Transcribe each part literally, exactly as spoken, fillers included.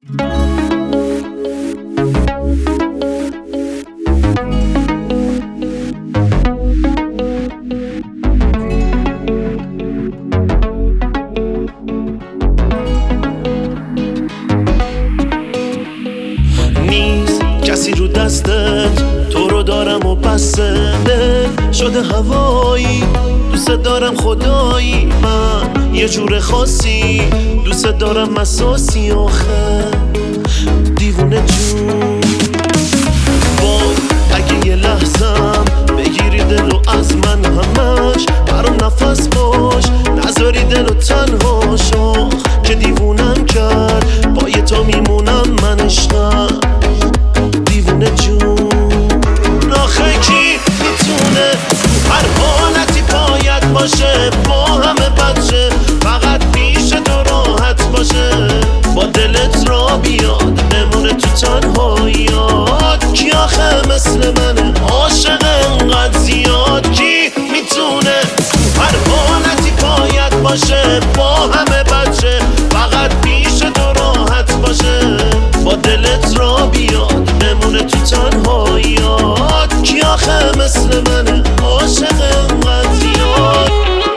کسی رو دستت تو رو دارم و بسته شده هوایی دوست دارم خدایی من یه جور خاصی دوست دارم مساسی آخه دیوونه جون وای اگه یه لحظم بگیری دلو از من همش برام نفس باش نذاری دلو تنها شو که دیوونم کرد با یه تا میمونم من عشقم دیوونه جون آخه کی میتونه هر حالتی باید باشه با همه بچه فقط پیش تو راحت باشه با دلت را بیاد بمونه تو تنهاییات کی آخه مثل منه عاشق انقدر زیاد کی میتونه هر حالتی باید باشه با همه بچه فقط پیش تو راحت باشه با دلت را بیاد بمونه تو تنهاییات کی آخه مثل منه عاشق انقدر زیاد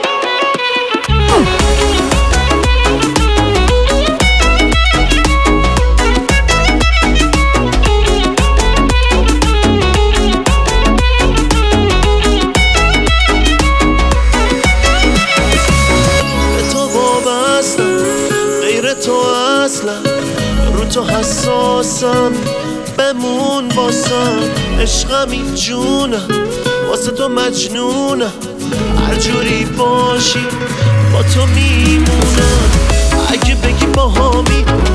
به تو وابستم غیر تو اصلا رو تو حساسم بمون واسم عشقمی جونم واسه تو مجنونم هر جوری باشی با تو میمونم اگه بگی با هامی